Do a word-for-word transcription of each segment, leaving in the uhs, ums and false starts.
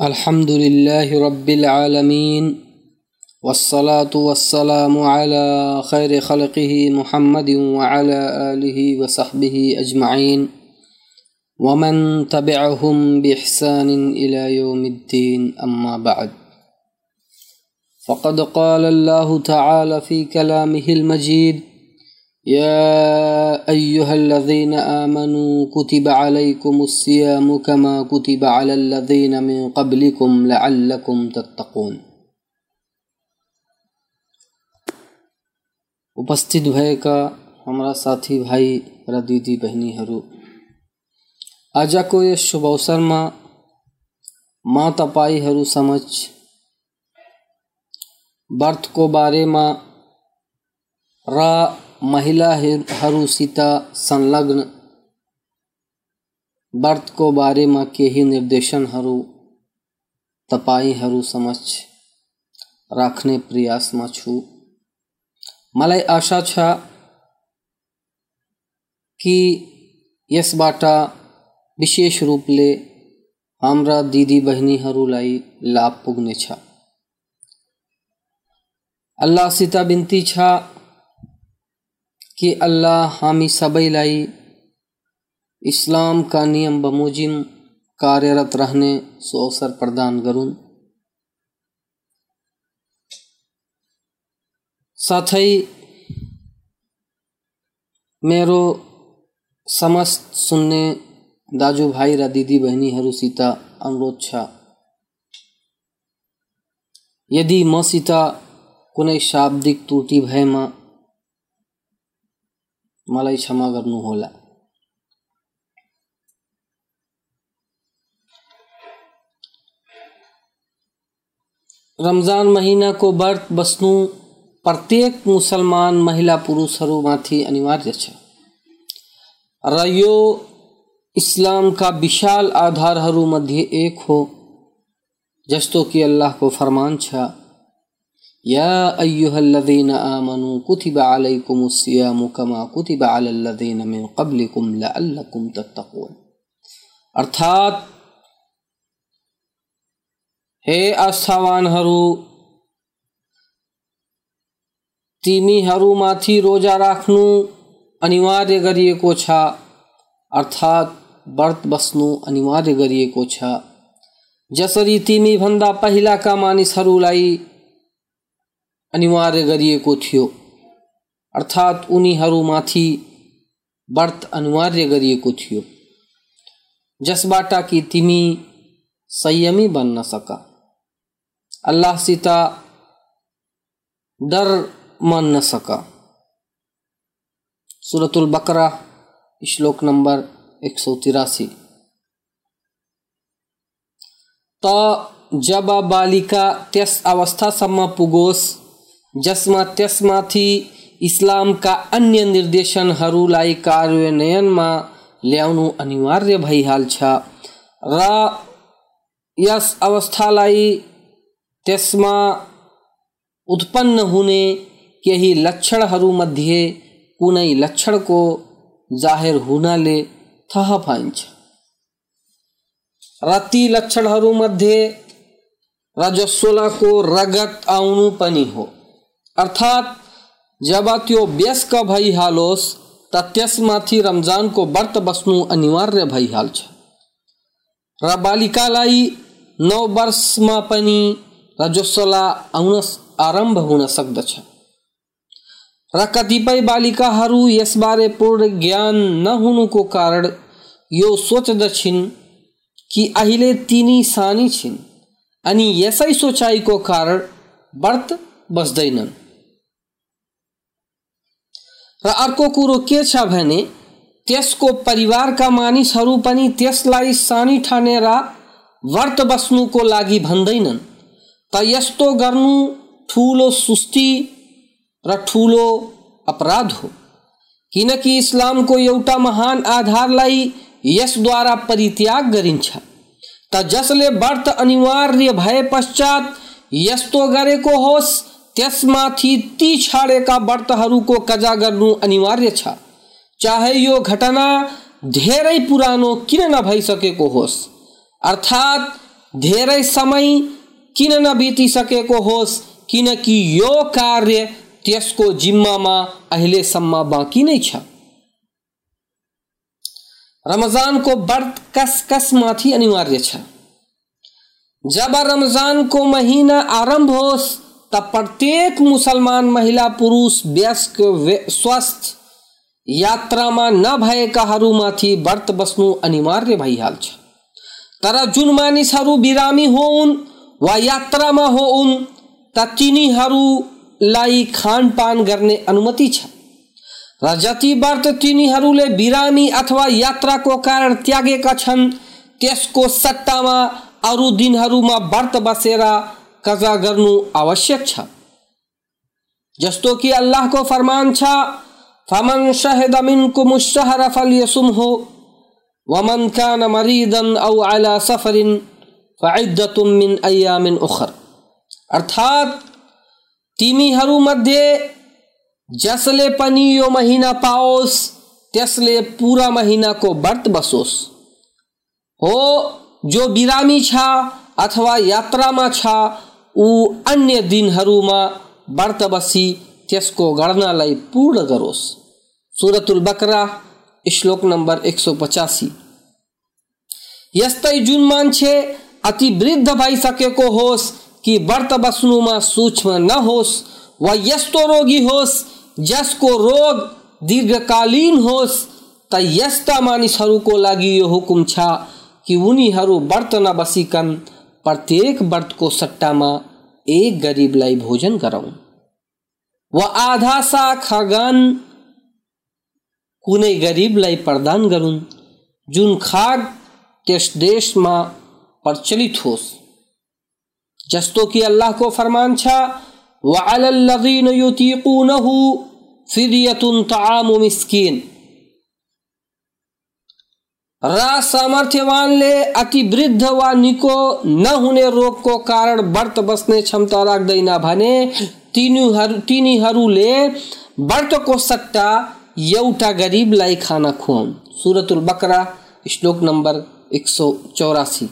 अल्हम्दुलिल्लाहि रब्बिल आलमीन वस्सलातु वस्सलामु अला खैरि खल्क़िहि मुहम्मदिन व अला आलिहि व सहबिहि अजमईन व मन तबिअहुम बिइहसानिन इला यौमिद्दीन अम्मा बअद। फ़क़द क़ाल अल्लाहु तआला फ़ी कलामिहिल मजीद या अय्युहल्लज़ीना आमनू कुतिबा अलैकुमुस्सियामु कमा कुतिबा अलल्लज़ीना मिन क़ब्लिकुम लअल्लकुम तत्तक़ून। उपस्थित भएका हाम्रा साथी भाइ र दिदी बहिनीहरू, आजको यस शुभ अवसरमा म तपाईहरू समक्ष व्रतको बारेमा र महिलाहरूसित संलग्न व्रतको बारेमा केही निर्देशनहरू तपाईहरू समक्ष राख्ने प्रयासमा छु। मलाई आशा छ कि यसबाट विशेष रूपले हाम्रा दिदी बहिनीहरूलाई लाभ पुग्नेछ। अल्लाहसित बिन्ती छ कि अल्लाह हामी सबैलाई इस्लामका नियम बमोजिम कार्यरत रहने सो अवसर प्रदान गरून्। साथै मेरो समस्त सुन्ने दाजुभाइ र दिदी बहिनीहरूसित अनुरोध छ, यदि मसित कुनै शाब्दिक त्रुटि भएमा मलाई क्षमा गर्नुहोला। रमजान महीना को व्रत बस्नु प्रत्येक मुसलमान महिला पुरुषहरूमाथि अनिवार्य छ र यो इस्लामका विशाल आधारहरूमध्ये एक हो। जस्तो कि अल्लाहको फरमान छ, या अय्युहल्लज़ीना आमनू कुतिबा अलैकुमुस्सियामु कमा कुतिबा अलल्लज़ीना मिन क़ब्लिकुम लअल्लकुम तत्तक़ून। अर्थात हे आस्थावानहरू, तिमीहरूमाथि रोजा राख्नु अनिवार्य गरिएको छ, अर्थात व्रत बस्नु अनिवार्य गरिएको छ। जसरी तिमी भन्दा पहिलाका मानिसहरूलाई अनिवार्य गरिएको थियो, अर्थात उनीहरूमाथि व्रत अनिवार्य गरिएको थियो, जसबाट कि तिमी संयमी बन्न सका, अल्लाहसित डर मान्न सका। सूरतुल बकरा श्लोक नंबर एक सौ तिरासी। त जब बालिका त्यस अवस्थासम्म पुगोस् जसमा त्यसमाथि इस्लामका अन्य निर्देशनहरूलाई कार्यान्वयनमा ल्याउनु अनिवार्य भइहाल्छ र यस अवस्थालाई त्यसमा उत्पन्न हुने केही लक्षणहरूमध्ये कुनै लक्षणको जाहेर हुनाले थाहा पाइन्छ र ती लक्षणहरूमध्ये रजस्वलाको रगत आउनु पनि हो। अर्थात जब त्यो वयस्क भइहालोस् त त्यसमाथि रमजानको व्रत बस्नु अनिवार्य भइहाल्छ र बालिकालाई नौ वर्षमा पनि रजस्वला आउन आरम्भ हुन सक्दछ र कतिपय बालिकाहरू यसबारे पूर्ण ज्ञान नहुनुको कारण यो सोच्दछिन् कि अहिले तिनी सानी छिन् अनि यसै सोचाइको कारण व्रत बस्दैनन्। र अर्को कुरो के छ भने त्यसको परिवारका मानिसहरू पनि त्यसलाई सानी ठानेर व्रत बस्नुको लागि भन्दैनन्। त यस्तो गर्नु ठूलो सुस्ती र ठूलो अपराध हो, किनकि इस्लामको एउटा महान आधारलाई यसद्वारा परित्याग गरिन्छ। त जसले व्रत अनिवार्य भए पश्चात यस्तो गरेको होस् त्यसमाथि ती छाडेका व्रतहरूको कजा गर्नु अनिवार्य छ, चाहे यो घटना धेरै पुरानो किन नभइसकेको होस्। अर्थात धेरै समय किन नबितिसकेको होस्, किनकि यो कार्य त्यसको जिम्मामा अहिलेसम्म बाँकी नै छ। रमजानको व्रत कस कस माथि अनिवार्य छ। जब रमजानको महीना आरंभ होस् तब प्रत्येक मुसलमान महिला पुरुष वयस्क स्वस्थ यात्रामा नभएकाहरूमाथि व्रत बस्नु अनिवार्य भइहाल्छ। तर जुन मानिसहरू बिरामी होउन् वा यात्रामा होउन् त तिनीहरूलाई खानपान गर्ने अनुमति छ र जति व्रत तिनीहरूले बिरामी अथवा यात्राको कारण त्यागेका छन् त्यसको सट्टामा अरू दिनहरूमा व्रत बसेर कजा गर्नु आवश्यक छ। जस्तो कि अल्लाहको फरमान छ, फमन शहद मिनकुमुश शहर फल्यसुमहु वमन कान मरीदन औ अला सफरिन फइद्दतुम मिन अय्यामिन उखर। अर्थात तिमीहरूमध्ये जसले पनि यो महीना पाओस् त्यसले पूरा महीनाको व्रत बसोस्। हो जो बिरामी छ अथवा यात्रामा छ ऊ अन्य दिनहरूमा व्रत बसी त्यसको गणनालाई पूर्ण गरोस्। सूरतुल बकरा श्लोक नंबर एक सौ पचासी। यस्तै जुन मान्छे अति वृद्ध भइसकेको होस् कि व्रत बस्नुमा सूक्ष्म नहोस् वा यस्तो रोगी होस् जसको रोग दीर्घकालीन होस् त यस्ता मानिसहरूको लागि यो हुकुम छ कि उनीहरू व्रत नबसिकन प्रत्येक व्रतको सट्टामा एक गरीबलाई भोजन गराउन् वा आधा सा खागन कुनै गरीबलाई प्रदान गरून् जुन खाग त्यस देशमा प्रचलित होस्। जस्तो कि अल्लाहको फरमान छ, वअलल लज़ीन युतीक़ूनहु फिदियतुन तआमु मिस्कीन। र सामर्थ्यवानले अति वृद्ध वा निको नहुने रोगको कारण व्रत बस्ने क्षमता राख्दैन भने तिनीहरू तिनीहरूले व्रतको सट्टा एउटा गरीबलाई खाना खुवाउन्। सूरतुल बकरा श्लोक नंबर एक सौ चौरासी।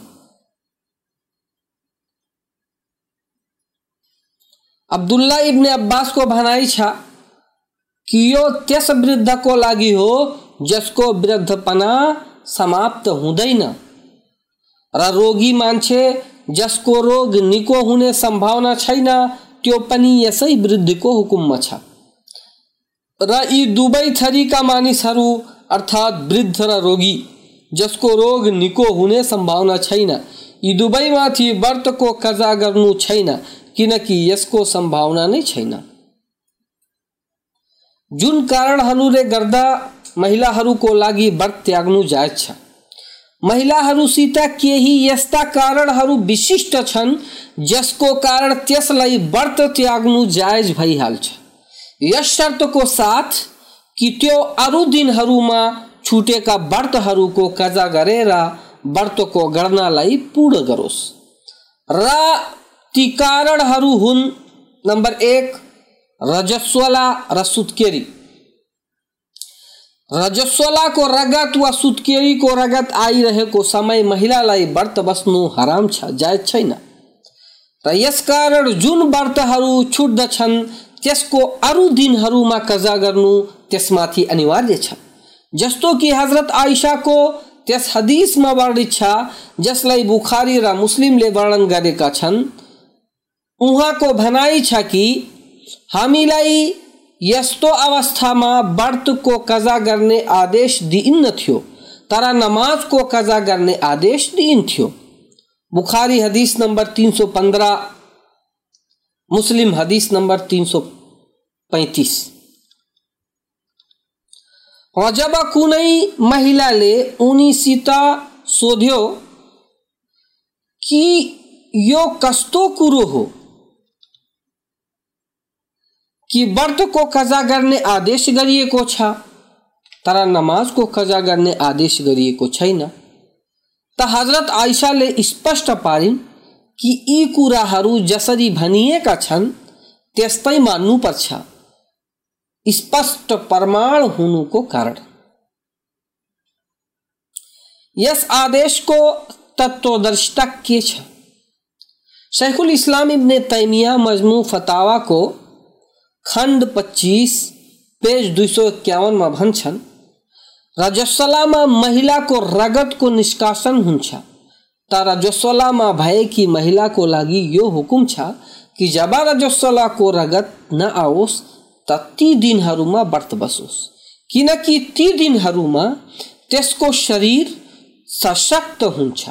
अब्दुल्ला इब्ने अब्बास को भनाइ छ कि यो त्यस वृद्धको लागि हो जसको वृद्धपना समाप्त हुँदैन र रोगी मान्छे जसको रोग निको हुने संभावना छैन त्यो पनि यसै वृद्धको हुकुममा छ। र यी दुवै थरीका मानिसहरू अर्थात वृद्ध र रोगी जसको रोग निको हुने संभावना छैन यी दुवैमाथि व्रतको कजा गर्नु छैन किनकि यसको संभावना नै छैन। जुन कारणहरूले गर्दा महिलाहरूको लागि व्रत त्याग्नु जायज छ। महिलाहरूसित केही यस्ता कारणहरू विशिष्ट छन् जसको कारण त्यसलाई व्रत त्याग्नु जायज भइहाल्छ, यस शर्तको साथ कि त्यो अरू दिनहरूमा छुटेका व्रतहरूको कजा गरेर व्रतको गणनालाई पूर्ण गरोस्। र ती कारणहरू हुन्, नंबर एक रजस्वला र सुत्केरी। रजस्वलाको रगत वा सुत्केरीको रगत आइरहेको समय महिलालाई व्रत बस्नु हराम छ, जायज छैन। र यसकारण जुन व्रतहरू छुट्दछन् त्यसको अरू दिनहरूमा कजा गर्नु त्यसमाथि अनिवार्य छ। जस्तो कि हजरत आइशा को त्यस हदीसमा वर्णित छ जसलाई बुखारी र मुस्लिमले वर्णन गरेका छन्। उहाँको भनाइ छ कि हामीलाई यस्तो अवस्थामा व्रतको कजा गर्ने आदेश दिइन्न थियो तर नमाजको कजा गर्ने आदेश दिइन्थ्यो। बुखारी हदीस नंबर तीन सौ पंद्रह, मुस्लिम हदीस नंबर तीन सौ पैंतीस। जब कुनै महिलाले उनीसित सोध्यो कि यो कस्तो कुरो हो कि व्रतको कजा गर्ने आदेश गरिएको छ तर नमाजको कजा गर्ने आदेश गरिएको छैन, त हजरत आइशाले स्पष्ट पारिन् कि यी कुराहरू जसरी भनिएका छन् त्यस्तै मान्नुपर्छ, स्पष्ट प्रमाण हुनुको कारण। यस आदेशको तत्वदर्शिता के छ? शेखुल इस्लाम इब्ने तैमिया मजमू फतावा को खंड पच्चीस पेज दो सौ इक्यावन में भन्छन् रजस्वलामा महिला को रगत को निष्कासन हुन्छ त रजस्वलामा भएकी महिला को लागि यो हुकुम छ कि जब रजस्वला को रगत न आओस् त ती दिनहरूमा व्रत बसोस्, किनकि ती दिनहरूमा त्यसको शरीर सशक्त हुन्छ,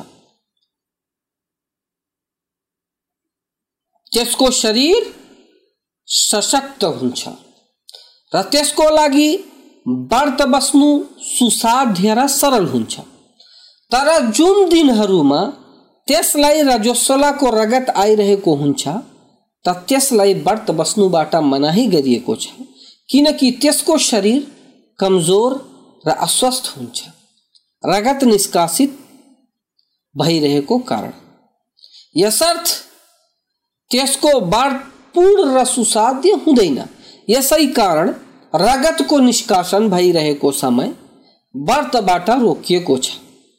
त्यसको शरीर सशक्त हुन्छ र त्यसको लागि व्रत बस्नु सुसाध्य र सरल हुन्छ। तर जुन दिनहरूमा त्यसलाई रजस्वलाको रगत आइरहेको हुन्छ त त्यसलाई व्रत बस्नुबाट मनाही गरिएको छ, किनकि त्यसको शरीर कमजोर र अस्वस्थ हुन्छ रगत निष्कासित भइरहेको कारण। यसर्थ त्यसको व्रत पूर्ण र सुसाध्य हुँदैन। यसै कारण रगतको निष्कासन भइरहेको समय व्रतबाट रोकिएको छ।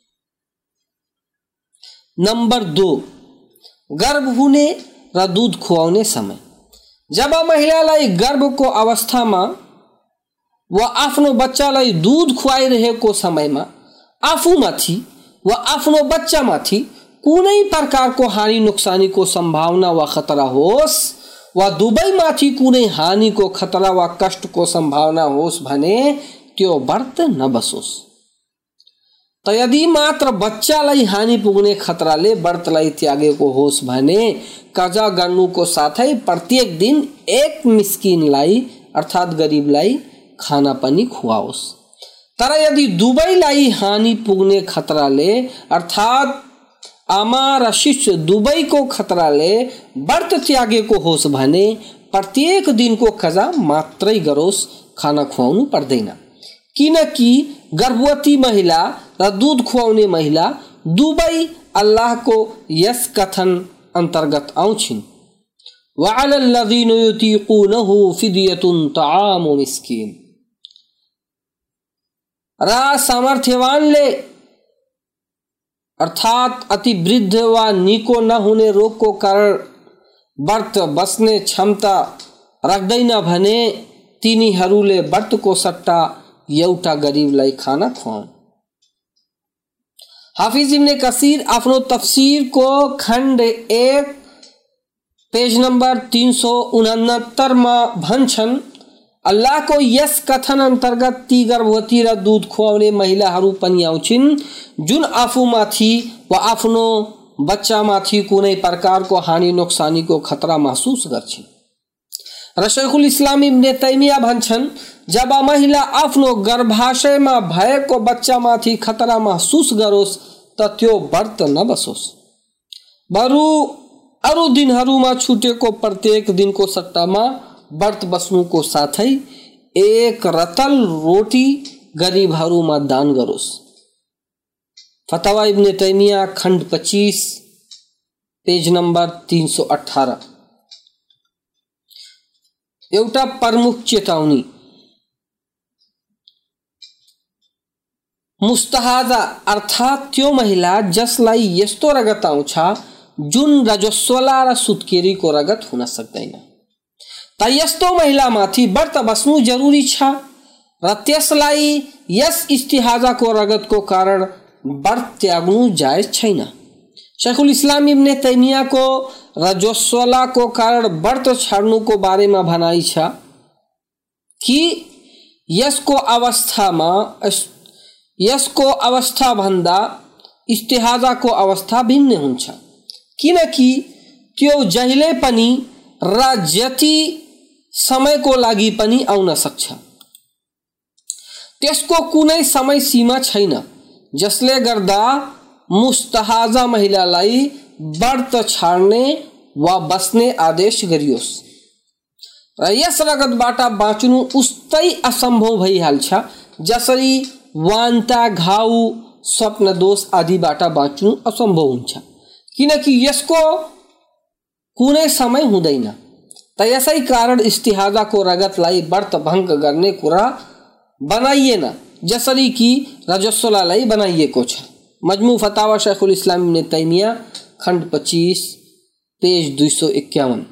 नंबर दो, गर्भ हुने र दूध खुवाउने समय। जब महिलालाई गर्भको अवस्थामा वा आफ्नो बच्चालाई दूध खुवाइरहेको समयमा आफूमाथि वा आफ्नो बच्चामाथि कुनै प्रकारको हानि नोक्सानीको सम्भावना वा खतरा होस् वा दुवैमाथि कुनै हानिको खतरा वा कष्टको सम्भावना होस् भने त्यो व्रत नबसोस्। त यदि मात्र बच्चालाई हानि पुग्ने खतराले व्रतलाई त्यागेको होस् भने कजा गर्नुको साथै प्रत्येक दिन एक मिस्किनलाई अर्थात् गरिबलाई खाना पनि खुवाओस्। तर यदि दुवैलाई हानि पुग्ने खतराले अर्थात् आमा र शिशु दुवैको खतराले व्रत त्यागेको होस् भने प्रत्येक दिनको कजा मात्रै गरोस्, खाना खुवाउनु पर्दैन, किनकि गर्भवती महिला र दूध खुवाउने महिला दुवै अल्लाहको यस कथन अन्तर्गत आउँछिन्, वअलल लज़ीना युतीक़ूनहु फिदियतुन तआमु मिस्किन। र सामर्थ्यवानले अर्थात अति वृद्ध वा निको नहुने रोगको कारण व्रत बस्ने क्षमता राख्दैन भने तिनीहरूले व्रतको सट्टा एउटा गरिबलाई खाना खुवाउन्। हाफिज इब्ने कसीर आफ्नो तफसीरको खण्ड एक पेज नंबर तीन सौ उनहत्तर में भन्छन् अल्लाहको यस कथन अन्तर्गत ती गर्भवती र दूध खुवाउने महिलाहरू पनि आउँछिन् जुन आफूमाथि वा आफ्नो बच्चामाथि कुनै प्रकारको हानि नोक्सानीको खतरा महसुस गर्छिन्। र शेखुल इस्लाम इब्ने तैमिया भन्छन् जब महिला आफ्नो गर्भाशयमा भएको बच्चामाथि खतरा महसुस गरोस् त त्यो व्रत नबसोस्, बरु अरू दिनहरूमा छुटेको प्रत्येक दिनको सट्टामा व्रत बस्नुको साथै एक रतल रोटी गरिबहरूमा दान गरोस्। फतवा इब्ने तैमिया खंड पच्चीस पेज नंबर तीन सौ अठारह। एउटा प्रमुख चेतावनी, मुस्तहाजा अर्थात त्यो महिला जसलाई यस्तो रगत आउँछ जुन रजस्वला र सुत्केरीको रगत हुन सक्दैन त यस्तो महिलामाथि व्रत बस्नु जरुरी छ र त्यसलाई यस इस्तिहाजाको रगतको कारण व्रत त्याग्नु जायज छैन। शेखुल इस्लाम इब्ने तैमियाको रजस्वलाको कारण व्रत छाड्नुको बारेमा भनाइ छ कि यसको अवस्थामा यसको अवस्था भन्दा इस्तिहाजाको अवस्था भिन्न हुन्छ, किनकि त्यो जहिले पनि र जति समयको लागि पनि आउन सक्छ। त्यसको कुनै समय सीमा छैन, जसले गर्दा मुस्तहाजा महिलालाई व्रत छाड्ने वा बस्ने आदेश गरियोस् र यस रगतबाट बाँच्नु उस्तै असम्भव भइहाल्छ जसरी वान्ता, घाउ, स्वप्न दोष आदिबाट बाँच्नु असम्भव हुन्छ, किनकि यसको कुनै समय हुँदैन। त यसै कारण इस्तिहाजाको रगतलाई व्रत भङ्ग गर्ने कुरा बनाइएन जसरी कि रजस्वलालाई बनाइएको छ। मजमू फतावा शेखुल इस्लाम इब्ने तैमिया खंड पच्चीस पेज दुई सौ इक्यावन।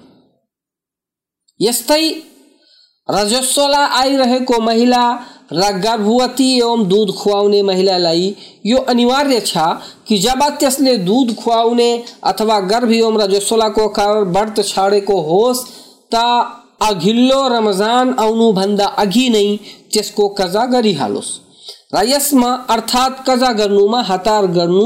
यस्तै रजस्वला आइरहेको महिला र गर्भवती एवं दूध खुवाउने महिलालाई यो अनिवार्य छ कि जब त्यसले दूध खुवाउने अथवा गर्भ एवं रजस्वलाको कारण व्रत छाडेको होस् त अघिल्लो रमजान आउनुभन्दा अघि नै त्यसको कजा गरिहालोस् र यसमा अर्थात् कजा गर्नुमा हतार गर्नु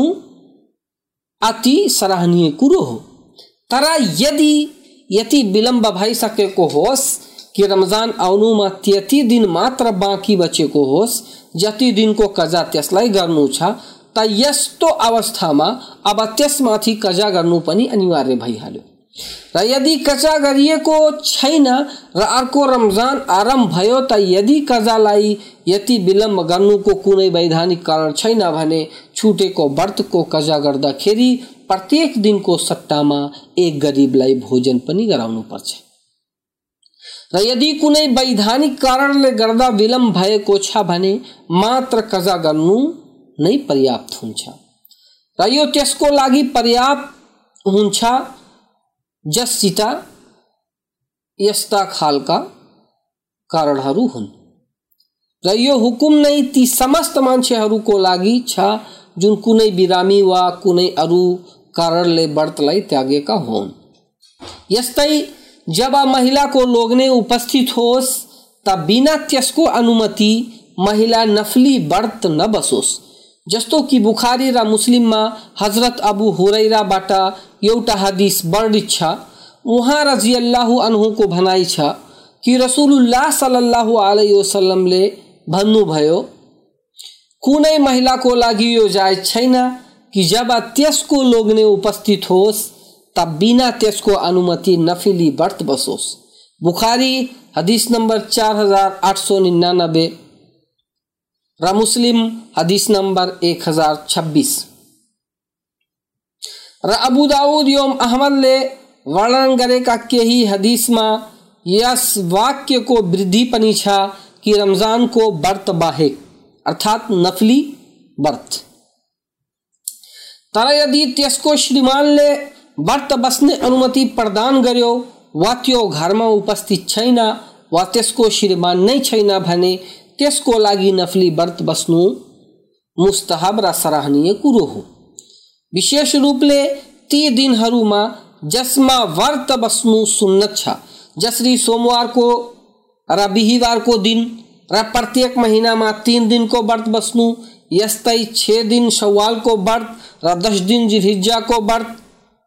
अति सराहनीय कुरो हो। तर यदि यति विलम्ब भइसकेको होस् कि रमजान आउनुमा त्यति दिन मात्र बाँकी बचेको होस् जति दिनको कजा त्यसलाई गर्नु छ त यस्तो अवस्थामा अब त्यसमाथि कजा गर्नु पनि अनिवार्य भइहाल्यो। र यदि कजा गरिएको छैन र अर्को रमजान आरम्भ भयो त यदि कजालाई यति विलम्ब गर्नुको कुनै वैधानिक कारण छैन भने छुटेको व्रतको कजा गर्दाखेरि प्रत्येक दिनको सट्टामा एक गरिबलाई भोजन पनि गराउनु पर्छ। र यदि कुनै वैधानिक कारणले गर्दा विलम्ब भएको छ भने मात्र कजा गर्नु नै पर्याप्त हुन्छ र यो त्यसको लागि पर्याप्त हुन्छ जससित यस्ता खालका कारणहरू हुन् र यो हुकुम नै ती समस्त मान्छेहरूको लागि छ जुन कुनै बिरामी वा कुनै अरू कारणले व्रतलाई त्यागेका हुन्। यस्तै जब महिलाको लोग्ने उपस्थित होस् त बिना त्यसको अनुमति महिला नफली व्रत नबसोस्। जस्तो कि बुखारी र मुस्लिममा हजरत अबू हुरैराबाट एउटा हदीस वर्णित छ। उहाँ रजियल्लाहु अन्हुको भनाइ छ कि रसुलुल्लाह सल्लल्लाहु अलैहि वसल्लमले भन्नुभयो, कुनै महिलाको लागि यो जायज छैन कि जब त्यसको लोग्ने उपस्थित होस् तब बिना त्यसको अनुमति नफली व्रत बसोस्। बुखारी हदीस नंबर चार हजार आठ सौ निन्यानबे र मुस्लिम हदीस नंबर एक हजार छब्बीस र अबू दाऊद एवं अहमदले वर्णन गरेका केही हदीसमा यस वाक्यको वृद्धि पनि छ कि रमजानको व्रत बाहेक अर्थात् नफली व्रत। तर यदि त्यसको श्रीमानले व्रत बस्ने अनुमति प्रदान गर्यो वा त्यो घरमा उपस्थित छैन वा त्यसको श्रीमान नै छैन भने त्यसको लागि नफली व्रत बस्नु मुस्तहब र सराहनीय कुरो हो। विशेष रूपले ती दिनहरूमा जसमा व्रत बस्नु सुन्नत छ, जसरी सोमबारको र बिहिबारको दिन र प्रत्येक महीनामा तीन दिनको व्रत बस्नु, यस्तै छ दिन शव्वालको व्रत र दस दिन जिलहिज्जाको व्रत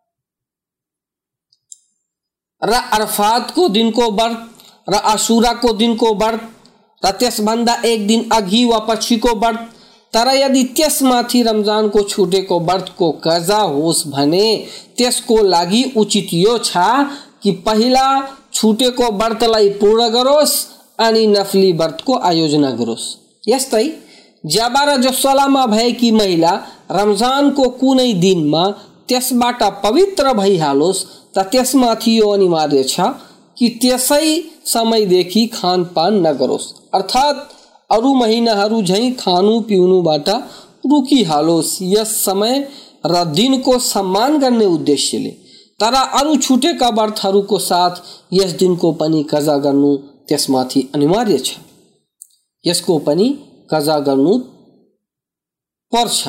र अरफातको दिनको व्रत र आशुराको दिनको व्रत र त्यसभन्दा एक दिन अघि वा पछिको व्रत। तर यदि त्यसमाथि रमजानको छुटेको व्रतको कजा होस् भने त्यसको लागि उचित यो छ कि पहिला छुटेको व्रतलाई पूर्ण गरोस् अनि नफली व्रतको आयोजना गरोस्। यस्तै जब रजस्वलामा भएकी महिला रमजानको कुनै दिनमा त्यसबाट पवित्र भइहालोस् त त्यसमाथि यो अनिवार्य छ कि त्यसै समयदेखि खानपान नगरोस्, अर्थात् अरू महिनाहरू झैं खानु पिउनुबाट रुकिहालोस् यस समय र दिनको सम्मान गर्ने उद्देश्यले। तर अरू छुटेका व्रतहरूको साथ यस दिनको पनि कजा गर्नु त्यसमाथि अनिवार्य छ, यसको पनि कजा गर्नु पर्छ।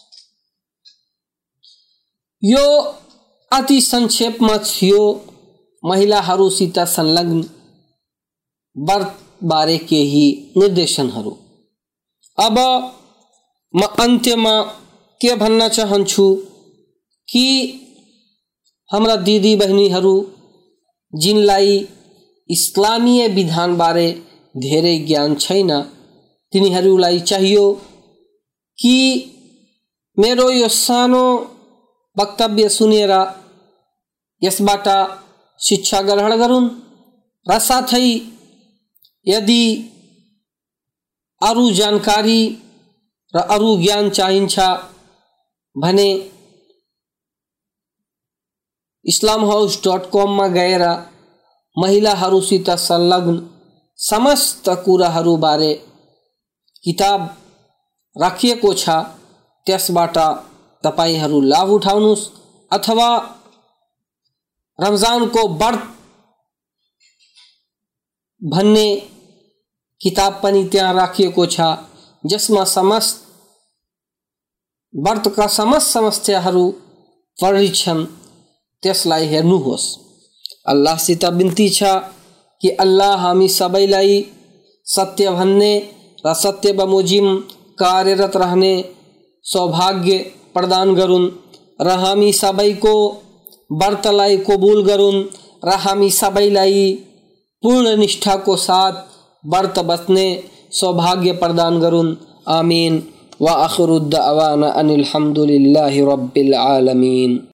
यो अति संक्षेपमा थियो महिलाहरूसित संलग्न व्रत बारे केही निर्देशनहरू। अब म अन्त्यमा के भन्न चाहन्छु कि हाम्रा दिदी बहिनीहरू जिनलाई इस्लामीय विधान बारे धेरै ज्ञान छैन, तिनीहरूलाई चाहियो कि मेरो यो सानो वक्तव्य सुनेर यसबाट शिक्षा ग्रहण गरून् र साथै यदि अरू जानकारी र अरू ज्ञान चाहिन्छ भने इस्लाम हाउस डट कम मा गएर महिलाहरूसित संलग्न समस्त कुराहरूबारे किताब राखिएको छ, त्यसबाट तपाईहरू लाभ उठाउनुहोस्। अथवा रमज़ान को व्रत भन्ने किताब पनि त्यहाँ राखिएको छ, जसमा समस्त व्रतका समस्त समस्याहरू परिछन्। त्यसलाई हेर्नुहोस्। अल्लाहसित बिन्ती छ कि अल्लाह हामी सबैलाई सत्य भन्ने र सत्य बमोजिम कार्यरत रहने सौभाग्य प्रदान गरून् र हामी सबैको व्रतलाई कबुल गरून् र हामी सबैलाई पूर्ण निष्ठाको साथ व्रत बस्ने सौभाग्य प्रदान गरून्। आमीन। व आखिरु दअवाना अनिल हम्दुलिल्लाहि रब्बिल आलमीन।